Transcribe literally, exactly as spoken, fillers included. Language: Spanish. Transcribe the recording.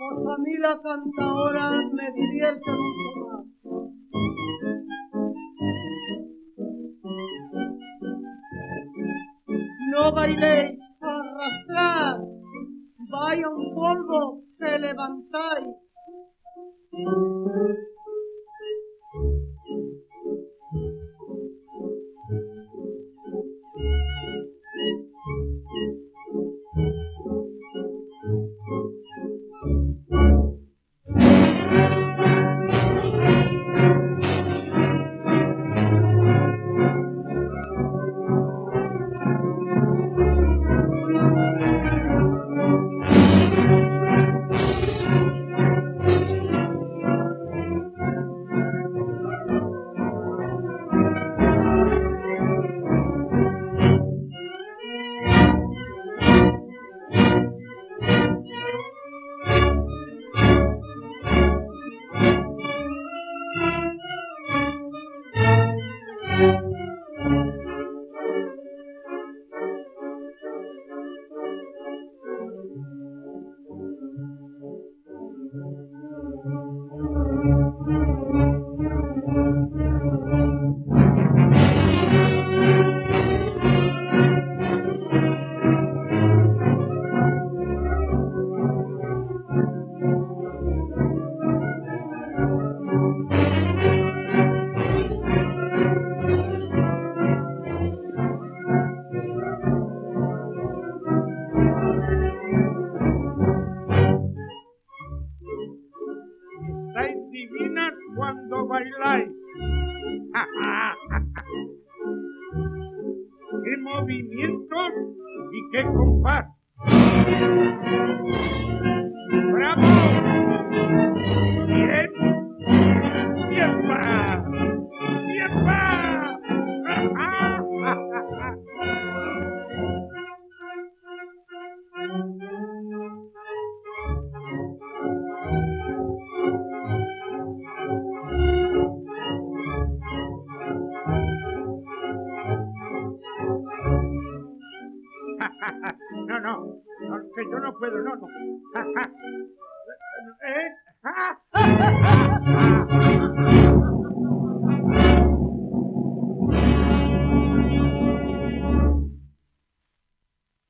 Pues a mí la cantaora me divierte mucho más. No bailéis a arrastrar, vaya un polvo que levantáis. Cuando bailáis, qué movimientos y qué compás. ¡Bravo! ¡Bien! ¡Bien va! ¡Bien va! No, no, no, que yo no puedo, no, no. ¿Eh?